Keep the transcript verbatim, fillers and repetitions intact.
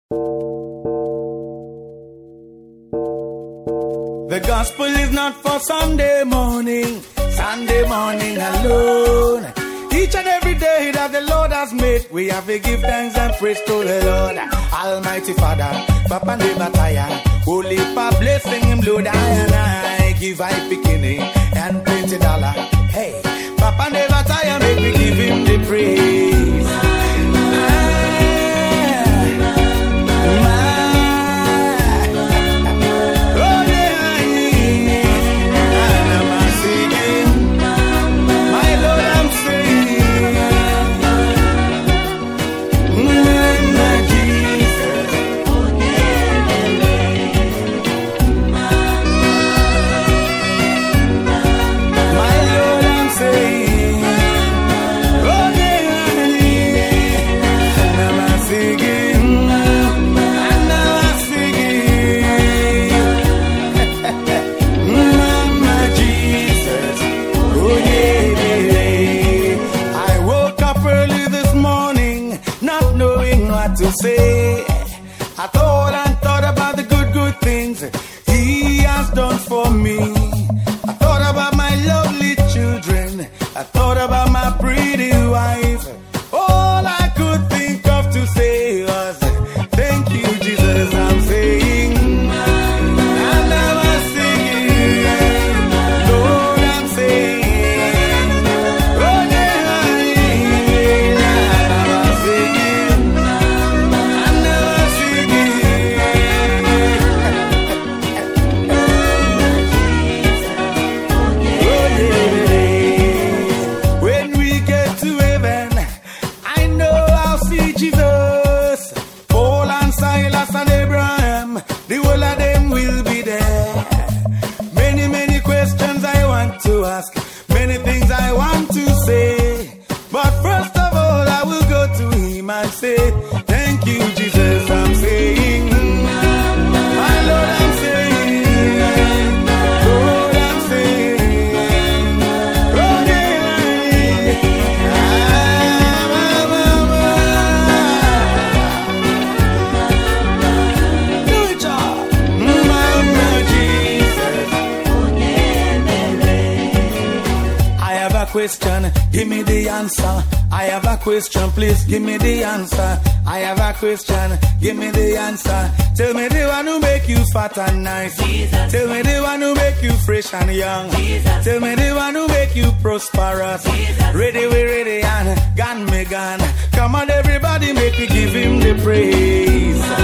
The gospel is not for Sunday morning, Sunday morning alone. Each and every day that the Lord has made, we have to give thanks and praise to the Lord. Almighty Father, Papa never tire. Holy for blessing him, Lord, I and I give I beginning and plenty dollar. Hey, Papa never tire, make me give him the praise. To say, I thought and thought about the good, good things he has done for me. I thought about my lovely children. I thought about my pretty wife. All I could think of to say was, thank you, Jesus, I'm saying. And I was singing, Lord, I'm saying. Oh, yeah, I was singing. To ask many things I want to say, but first of all I will go to him and say, thank you, Jesus, I'm saying. My Lord, I'm saying. Lord, I'm saying. Oh, yeah. Do it, y'all. Mama Jesus. Question, give me the answer. I have a question, please give me the answer. I have a question, give me the answer. Tell me the one who make you fat and nice. Jesus. Tell me the one who make you fresh and young. Jesus. Tell me the one who make you prosperous. Jesus. Ready, we ready and gone me gone. Come on everybody, make me give him the praise.